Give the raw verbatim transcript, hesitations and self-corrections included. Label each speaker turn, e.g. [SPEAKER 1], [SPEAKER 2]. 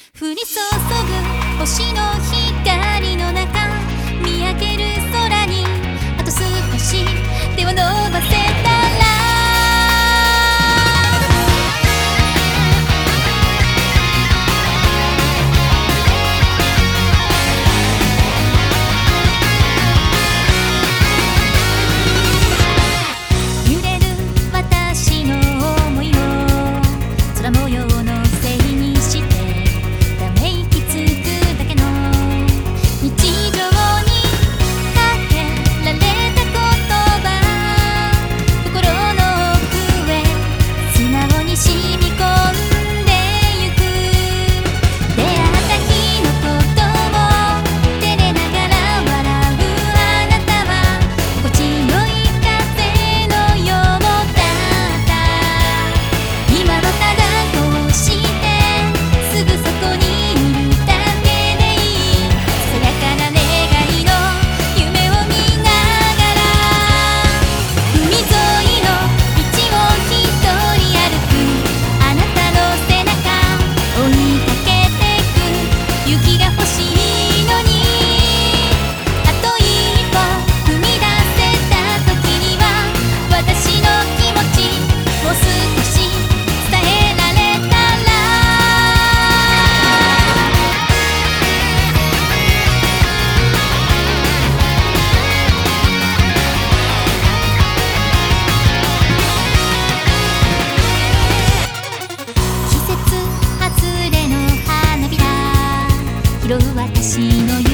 [SPEAKER 1] 降り注ぐ星の光の中、見上げる空にあと少し手を伸ばせたら、揺れる私の想いを空模様のせいにしてため息つくだけの日常にかけられた言葉、心の奥へ素直に染み込んでゆく。出会った日のことを照れながら笑うあなたは心地よい風のようだった。今はただこうしてすぐそこにいるだけでいい。ささやかな願いの夢を見ながら、海沿いの道を一人歩くあなたの背中追いかけてく。雪が欲しいのにあと一歩踏み出せた時には、私の気持ちもう少し伝えられたら。季節外れの花びら拾う私の